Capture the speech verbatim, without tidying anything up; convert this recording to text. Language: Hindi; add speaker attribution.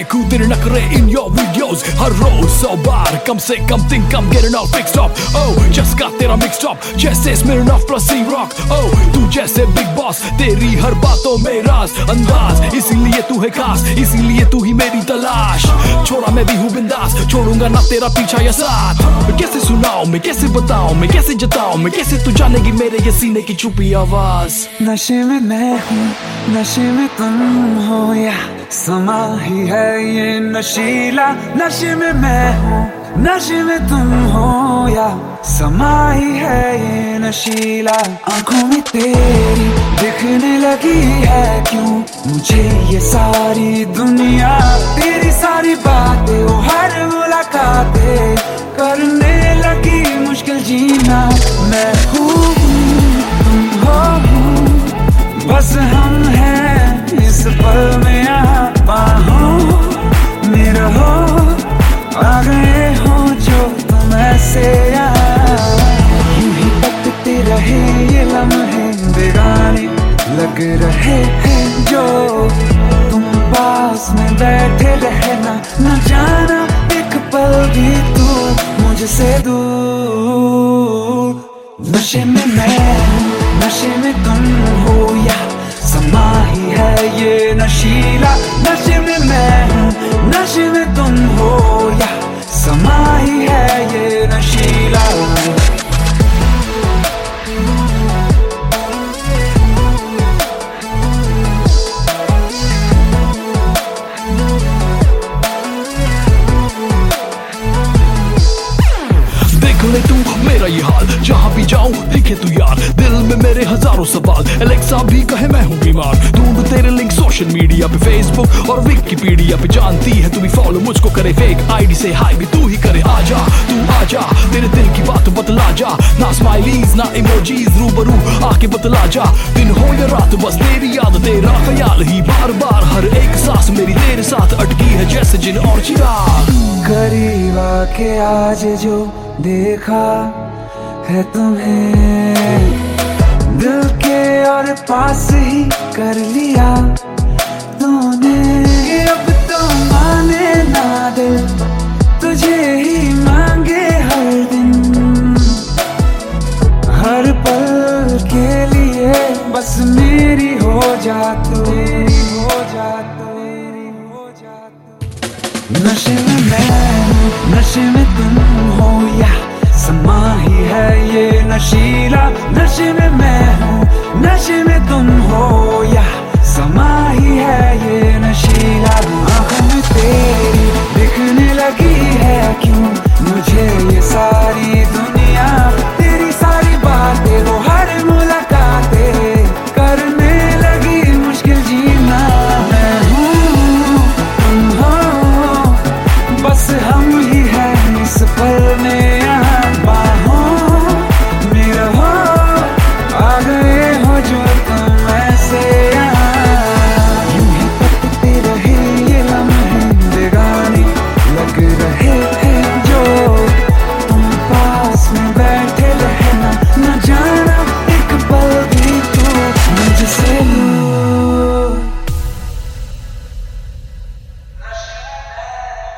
Speaker 1: देखूं तेरे नखरे in your videos हर रोज सौ बार कम से कम think I'm getting all fixed up. Oh just got तेरा mixed up जैसे Smirnoff plus C-Rock. Oh तू जैसे big boss तेरी हर बातों में राज अंदाज, इसीलिए तू है खास, इसीलिए तू ही मेरी तलाश. छोड़ा मैं भी हूँ बिंदास, छोड़ूंगा ना तेरा पीछा या साथ. मैं कैसे सुनाऊं, मैं कैसे बताऊं, मैं कैसे जताऊं, मैं कैसे तू जानेगी मेरे ये सीने की छुपी आवाज.
Speaker 2: नशे में मैं हूँ, नशे में तुम हो, या समा ही है ये नशीला. नशे में मैं हूँ, नशे में तुम हो, या समा ही है ये नशीला. आंखों में तेरी दिखने लगी है क्यों मुझे ये सारी दुनिया. तेरी सारी बातें वो हर मुलाकातें करने लगी मुश्किल जीना. मैं हूँ तुम हो, बस हम हैं इस पल में यहाँ. बाहों में रहो, आ गए हो जो तुम ऐसे यहाँ. यूं ही तकते रहे ये लम्हे बेगाने लग रहे हैं जो तुम पास में बैठे रहना. न जाना एक पल भी तू मुझसे दूर. नशे में मैं, नशे में तुम हो, या समा ही है ये नशीला. नशे में मैं हूँ, नशे में तुम हो, या समा ही है ये नशीला.
Speaker 1: देख ले तू मेरा ये हाल, जहाँ भी जाऊं दिखे तू यार. दिल में मेरे हजारों सवाल, एलेक्सा भी कहे मैं हूँ बीमार. ढूंढ तेरे लिंक सोशल मीडिया पे, फेसबुक और विकिपीडिया पे. जानती है तू भी फॉलो मुझको करे, फेक आईडी से हाई भी तू ही करे. आजा तू आजा, तेरे दिल की बात बतला जा. ना स्माइलीज ना इमोजीज, रूबरू आके बतला जा. दिन हो या रात बस तेरी याद, तेरा ख्याल ही बार बार. हर एक सांस मेरी तेरे साथ अटकी है जैसे जिन और चिराग.
Speaker 2: करीब आके आज जो देखा है तुम्हें, दिल के और पास ही कर लिया तूने. अब तो माने ना दिल, तुझे ही मांगे हर दिन. हर पल के लिए बस मेरी हो जा तू, हो जा तू, हो जा तू. नशे में मैं हूँ, नशे में तुम हो, या समा ही है ये नशीला. नशे में मैं हूँ, नशे में तुम हो, या समा ही है ये नशीला. आँखों में तेरी दिखने लगी है क्यों मुझे ये सारी दुनिया. तेरी सारी बातें वो हर मुलाकातें करने लगी मुश्किल जीना. मैं हूँ तुम हो, बस हम ही हैं इस पल में